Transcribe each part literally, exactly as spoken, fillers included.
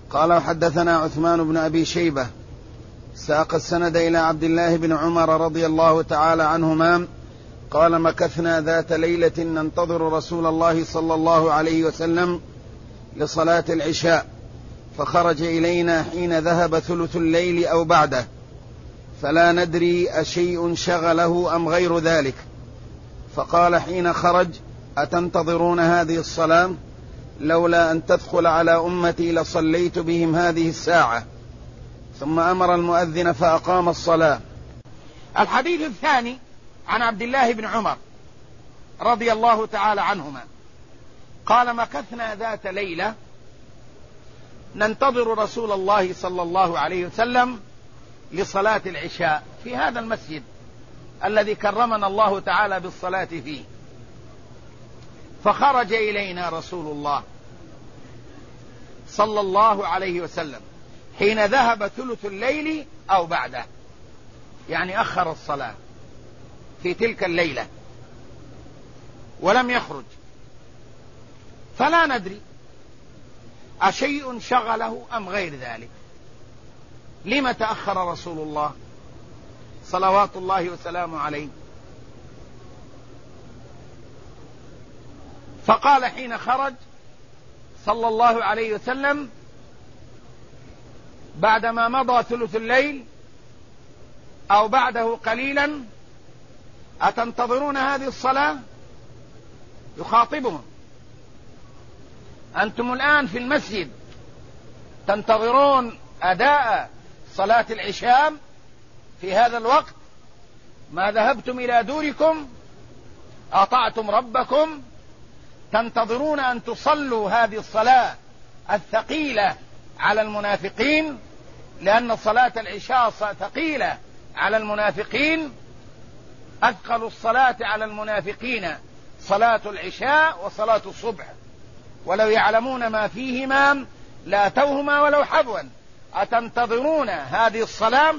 قال وحدثنا عثمان بن أبي شيبة ساق السند إلى عبد الله بن عمر رضي الله تعالى عنهما قال مكثنا ذات ليلة ننتظر رسول الله صلى الله عليه وسلم لصلاة العشاء فخرج إلينا حين ذهب ثلث الليل أو بعده فلا ندري أشيء شغله أم غير ذلك، فقال حين خرج أتنتظرون هذه الصلاة؟ لولا أن تدخل على أمتي لصليت بهم هذه الساعة. ثم أمر المؤذن فأقام الصلاة. الحديث الثاني عن عبد الله بن عمر رضي الله تعالى عنهما قال مكثنا ذات ليلة ننتظر رسول الله صلى الله عليه وسلم لصلاة العشاء في هذا المسجد الذي كرمنا الله تعالى بالصلاة فيه، فخرج إلينا رسول الله صلى الله عليه وسلم حين ذهب ثلث الليل أو بعده، يعني أخر الصلاة في تلك الليلة ولم يخرج، فلا ندري أشيء شغله أم غير ذلك. لما تأخر رسول الله صلوات الله وسلامه عليه؟ فقال حين خرج صلى الله عليه وسلم بعدما مضى ثلث الليل أو بعده قليلا أتنتظرون هذه الصلاة؟ يخاطبهم: أنتم الآن في المسجد تنتظرون أداء صلاة العشاء في هذا الوقت؟ ما ذهبتم إلى دوركم؟ أطعتم ربكم؟ تنتظرون أن تصلوا هذه الصلاة الثقيلة على المنافقين، لأن صلاة العشاء ثقيلة على المنافقين. أثقل الصلاة على المنافقين صلاة العشاء وصلاة الصبح، ولو يعلمون ما فيهما لاتوهما ولو حبوا. أتنتظرون هذه الصلاة؟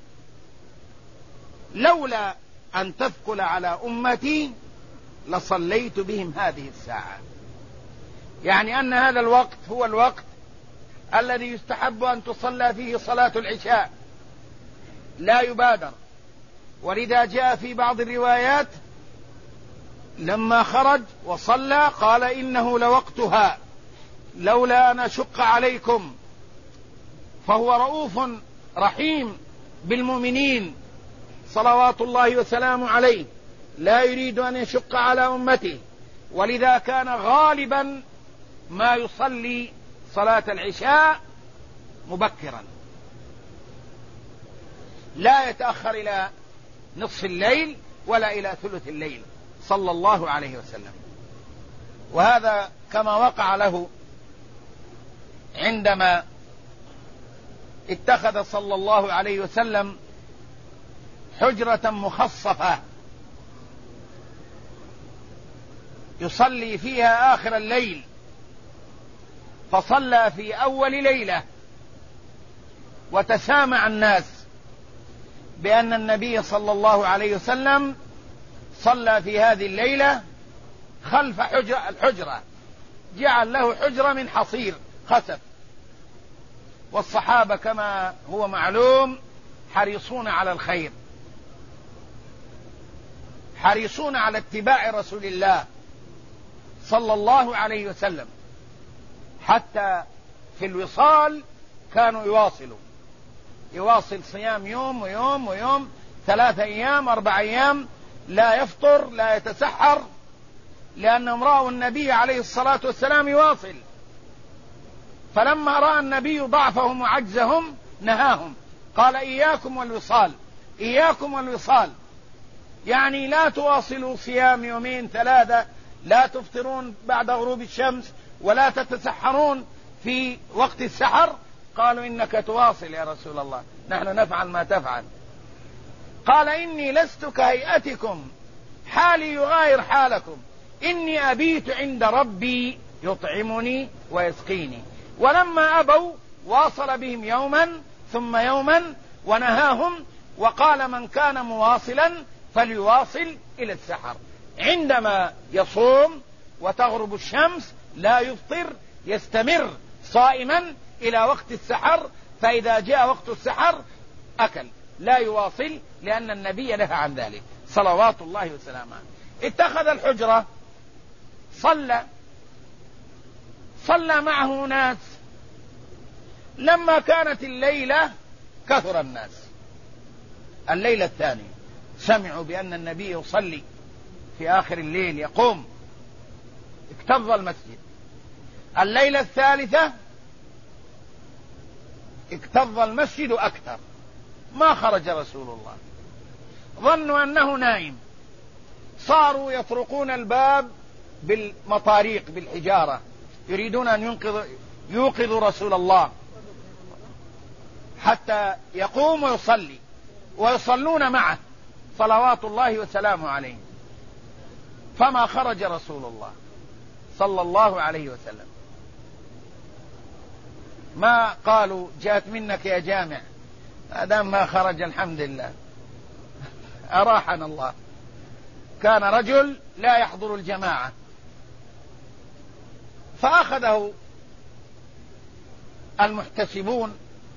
لولا أن تثقل على أمتي لصليت بهم هذه الساعة، يعني أن هذا الوقت هو الوقت الذي يستحب أن تصلى فيه صلاة العشاء، لا يبادر. ولذا جاء في بعض الروايات لما خرج وصلى قال إنه لوقتها لولا أن أشق عليكم، فهو رؤوف رحيم بالمؤمنين صلوات الله وسلامه عليه، لا يريد أن يشق على أمته، ولذا كان غالبا ما يصلي صلاة العشاء مبكرا، لا يتأخر إلى نصف الليل ولا إلى ثلث الليل صلى الله عليه وسلم. وهذا كما وقع له عندما اتخذ صلى الله عليه وسلم حجرة مخصفة يصلي فيها آخر الليل، فصلى في أول ليلة وتسامع الناس بأن النبي صلى الله عليه وسلم صلى في هذه الليلة خلف حجرة الحجرة، جعل له حجرة من حصير خسف. والصحابة كما هو معلوم حريصون على الخير، حريصون على اتباع رسول الله صلى الله عليه وسلم، حتى في الوصال كانوا يواصلوا يواصل صيام يوم ويوم ويوم، ثلاثة أيام أربع أيام لا يفطر لا يتسحر، لأنهم رأوا النبي عليه الصلاة والسلام يواصل. فلما رأى النبي ضعفهم وعجزهم نهاهم، قال إياكم والوصال، إياكم والوصال، يعني لا تواصلوا صيام يومين ثلاثة، لا تفطرون بعد غروب الشمس، ولا تتسحرون في وقت السحر. قالوا إنك تواصل يا رسول الله، نحن نفعل ما تفعل. قال إني لست كهيئتكم، حالي يغاير حالكم، إني أبيت عند ربي يطعمني ويسقيني. ولما أبوا واصل بهم يوما ثم يوما ونهاهم، وقال من كان مواصلا فليواصل إلى السحر. عندما يصوم وتغرب الشمس لا يفطر، يستمر صائما إلى وقت السحر، فإذا جاء وقت السحر أكل، لا يواصل، لأن النبي نهى عن ذلك صلوات الله وسلامه. اتخذ الحجرة، صلى صلى معه ناس. لما كانت الليلة كثر الناس. الليلة الثانية سمعوا بأن النبي يصلي في آخر الليل يقوم، اكتظ المسجد. الليلة الثالثة اكتظ المسجد أكثر، ما خرج رسول الله، ظنوا أنه نائم، صاروا يطرقون الباب بالمطاريق بالحجارة، يريدون أن ينقذ يوقظوا رسول الله حتى يقوم ويصلي، ويصلون معه صلوات الله وسلامه عليه. فما خرج رسول الله صلى الله عليه وسلم. ما قالوا جاءت منك يا جامع، ما دام ما خرج الحمد لله، أراحنا الله. كان رجل لا يحضر الجماعة، فأخذه المحتسبون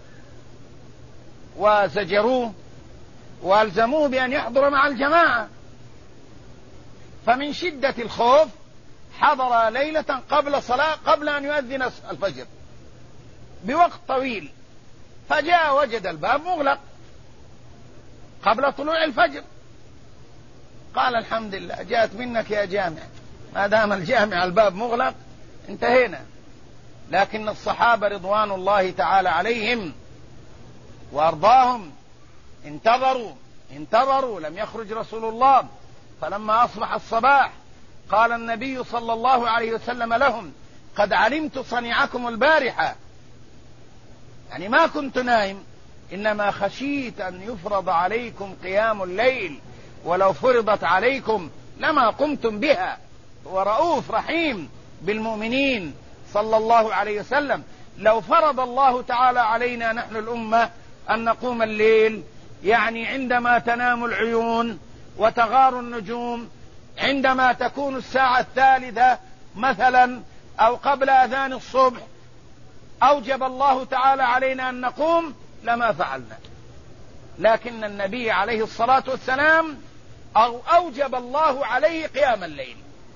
وزجروه والزموه بأن يحضر مع الجماعة، فمن شدة الخوف حضر ليلة قبل صلاة قبل أن يؤذن الفجر بوقت طويل، فجاء وجد الباب مغلق قبل طلوع الفجر. قال الحمد لله جاءت منك يا جامع، ما دام الجامع الباب مغلق انتهينا. لكن الصحابة رضوان الله تعالى عليهم وأرضاهم انتظروا انتظروا لم يخرج رسول الله. فلما أصبح الصباح قال النبي صلى الله عليه وسلم لهم: قد علمت صنيعكم البارحة، يعني ما كنت نائم، إنما خشيت أن يفرض عليكم قيام الليل، ولو فرضت عليكم لما قمتم بها. ورؤوف رحيم بالمؤمنين صلى الله عليه وسلم. لو فرض الله تعالى علينا نحن الأمة أن نقوم الليل، يعني عندما تنام العيون وتغار النجوم، عندما تكون الساعة الثالثة مثلا أو قبل أذان الصبح، أوجب الله تعالى علينا أن نقوم، لما فعلنا. لكن النبي عليه الصلاة والسلام أو أوجب الله عليه قيام الليل.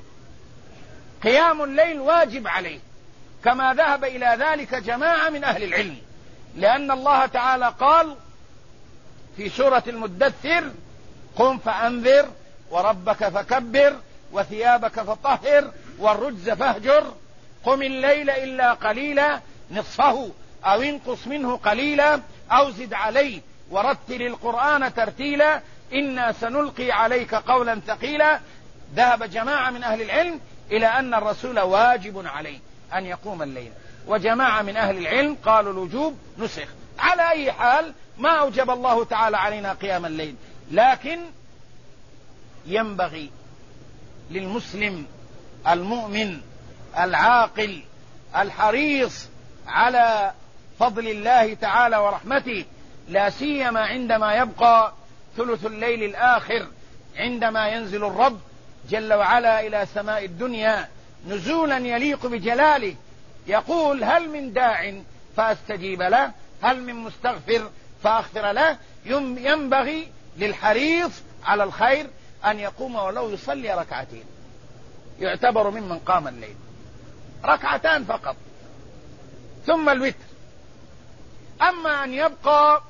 قيام الليل واجب عليه، كما ذهب إلى ذلك جماعة من أهل العلم، لأن الله تعالى قال في سورة المدثر: قم فأنذر وربك فكبر وثيابك فطهر والرجز فاهجر، قم الليل إلا قليلا نصفه أو انقص منه قليلا أو زد عليه ورتل القرآن ترتيلا إنا سنلقي عليك قولا ثقيلا. ذهب جماعة من أهل العلم إلى أن الرسول واجب عليه أن يقوم الليل، وجماعة من أهل العلم قالوا الوجوب نسخ. على أي حال ما أوجب الله تعالى علينا قيام الليل، لكن ينبغي للمسلم المؤمن العاقل الحريص على فضل الله تعالى ورحمته، لا سيما عندما يبقى ثلث الليل الآخر، عندما ينزل الرب جل وعلا إلى سماء الدنيا نزولا يليق بجلاله، يقول: هل من داع فأستجيب له، هل من مستغفر فأغفر له. ينبغي للحريص على الخير أن يقوم ولو يصلي ركعتين، يعتبر ممن قام الليل، ركعتان فقط، ثم الوتر. أما أن يبقى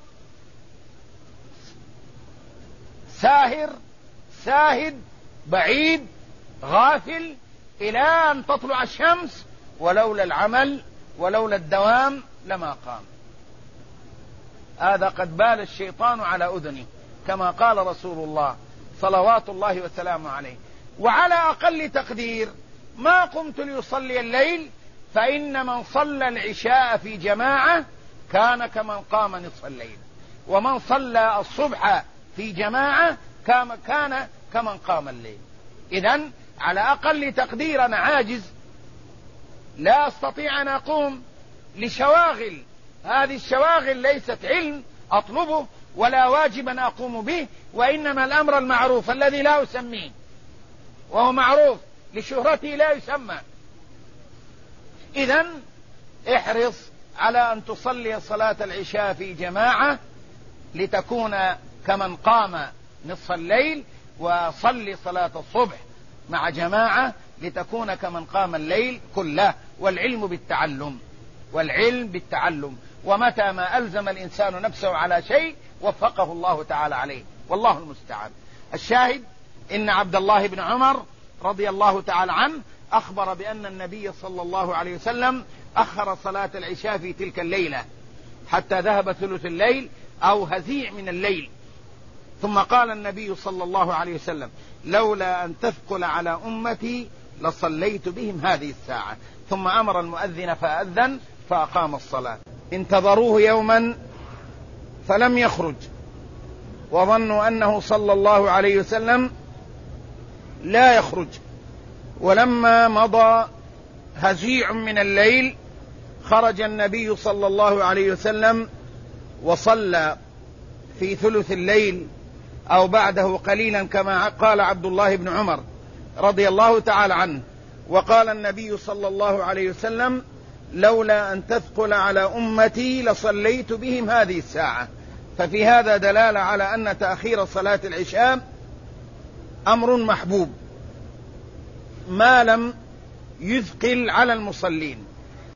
ساهر ساهد بعيد غافل إلى أن تطلع الشمس، ولولا العمل ولولا الدوام لما قام. هذا قد بال الشيطان على أذنه، كما قال رسول الله صلوات الله وسلامه عليه. وعلى أقل تقدير ما قمت ليصلي الليل، فإن من صلى العشاء في جماعة كان كمن قام نصف الليل، ومن صلى الصبح في جماعة كان كمن قام الليل. إذن على أقل تقدير أنا عاجز، لا أستطيع أن أقوم لشواغل، هذه الشواغل ليست علم أطلبه ولا واجبا أقوم به، وإنما الأمر المعروف الذي لا أسميه، وهو معروف لشهرته لا يسمى. إذن احرص على أن تصلي صلاة العشاء في جماعة لتكون كمن قام نصف الليل، وصلي صلاة الصبح مع جماعة لتكون كمن قام الليل كله. والعلم بالتعلم، والعلم بالتعلم، ومتى ما ألزم الإنسان نفسه على شيء وفقه الله تعالى عليه، والله المستعان. الشاهد إن عبد الله بن عمر رضي الله تعالى عنه أخبر بأن النبي صلى الله عليه وسلم أخر صلاة العشاء في تلك الليلة حتى ذهب ثلث الليل أو هزيع من الليل، ثم قال النبي صلى الله عليه وسلم: لولا أن تثقل على أمتي لصليت بهم هذه الساعة. ثم أمر المؤذن فأذن فأقام الصلاة. انتظروه يوما فلم يخرج، وظنوا أنه صلى الله عليه وسلم لا يخرج. ولما مضى هزيع من الليل خرج النبي صلى الله عليه وسلم وصلى في ثلث الليل أو بعده قليلا كما قال عبد الله بن عمر رضي الله تعالى عنه. وقال النبي صلى الله عليه وسلم: لولا أن تثقل على أمتي لصليت بهم هذه الساعة. ففي هذا دلالة على أن تأخير صلاة العشاء أمر محبوب ما لم يثقل على المصلين.